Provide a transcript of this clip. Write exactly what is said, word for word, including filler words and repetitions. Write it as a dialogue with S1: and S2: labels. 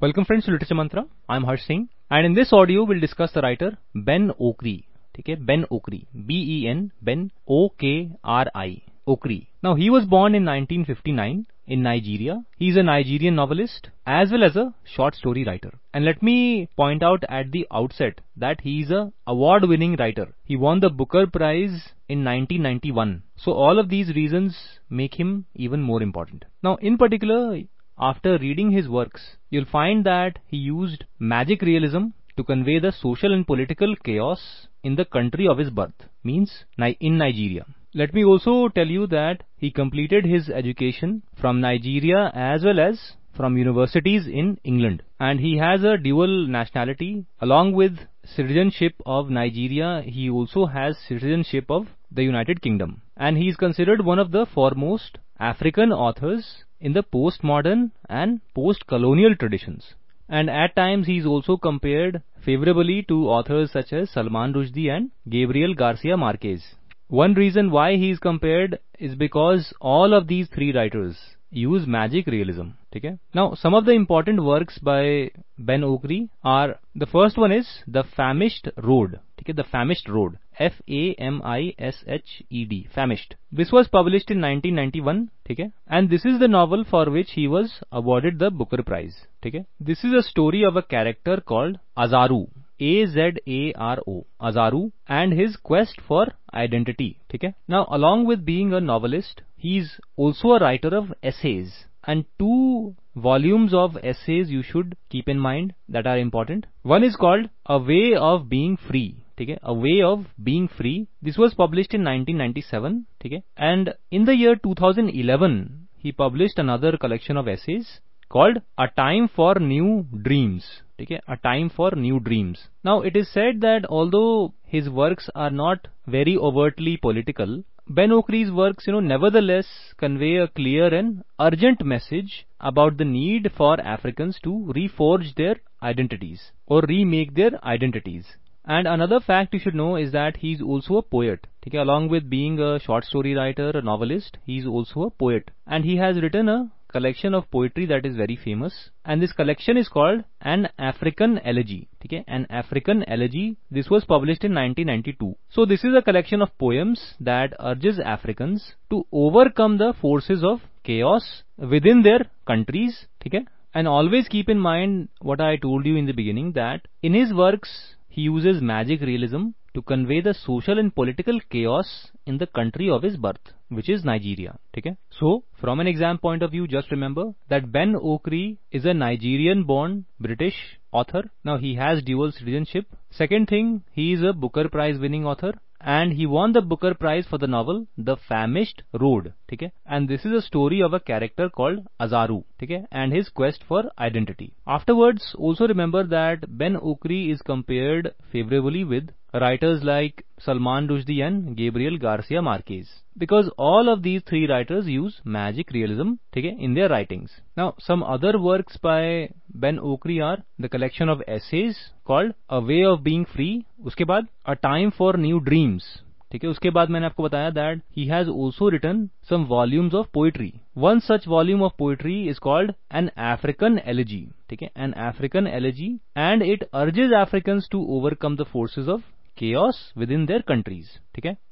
S1: Welcome friends to Literature Mantra. I am Harsh Singh, and in this audio we'll discuss the writer Ben Okri. ठीक है, Ben Okri, B E N, Ben O K R I, Okri. Now he was born in nineteen fifty-nine in Nigeria. He is a Nigerian novelist as well as a short story writer. And let me point out at the outset that he is a award-winning writer. He won the Booker Prize in nineteen ninety-one. So all of these reasons make him even more important. Now in particular, after reading his works, you'll find that he used magic realism to convey the social and political chaos in the country of his birth, means in Nigeria. Let me also tell you that he completed his education from Nigeria as well as from universities in England. And he has a dual nationality. Along with citizenship of Nigeria, he also has citizenship of the United Kingdom. And he is considered one of the foremost African authors in the postmodern and post-colonial traditions. And at times he is also compared favorably to authors such as Salman Rushdie and Gabriel Garcia Marquez. One reason why he is compared is because all of these three writers use magic realism. Okay? Now, some of the important works by Ben Okri are, the first one is The Famished Road. Okay? The Famished Road. F A M I S H E D. Famished. This was published in nineteen ninety-one. Okay? And this is the novel for which he was awarded the Booker Prize. Okay? This is a story of a character called Azaru. A Z A R O, Azaru, and his quest for identity. Okay? Now, along with being a novelist, he is also a writer of essays. And two volumes of essays you should keep in mind that are important. One is called A Way of Being Free. Okay? A Way of Being Free. This was published in nineteen ninety-seven. Okay? And in the year two thousand eleven, he published another collection of essays called A Time for New Dreams. Okay? A Time for New Dreams. Now, it is said that although his works are not very overtly political, Ben Okri's works, you know, nevertheless convey a clear and urgent message about the need for Africans to reforge their identities or remake their identities. And another fact you should know is that he's also a poet. Okay? Along with being a short story writer, a novelist, he's also a poet. And he has written a collection of poetry that is very famous, and this collection is called An African Elegy. Okay? An African Elegy. This was published in nineteen ninety-two. So this is a collection of poems that urges Africans to overcome the forces of chaos within their countries. Okay? And always keep in mind what I told you in the beginning, that in his works he uses magic realism to convey the social and political chaos in the country of his birth, which is Nigeria. Okay? So, from an exam point of view, just remember that Ben Okri is a Nigerian-born British author. Now, he has dual citizenship. Second thing, he is a Booker Prize winning author. And he won the Booker Prize for the novel The Famished Road. Okay? And this is a story of a character called Azaru. Okay? And his quest for identity. Afterwards, also remember that Ben Okri is compared favorably with writers like Salman Rushdie and Gabriel Garcia Marquez, because all of these three writers use magic realism, okay, in their writings. Now, some other works by Ben Okri are the collection of essays called A Way of Being Free, उसके बाद A Time for New Dreams, ठीक है. उसके बाद मैंने आपको बताया that he has also written some volumes of poetry. One such volume of poetry is called An African Elegy, ठीक है, An African Elegy, and it urges Africans to overcome the forces of chaos within their countries. ठीक है.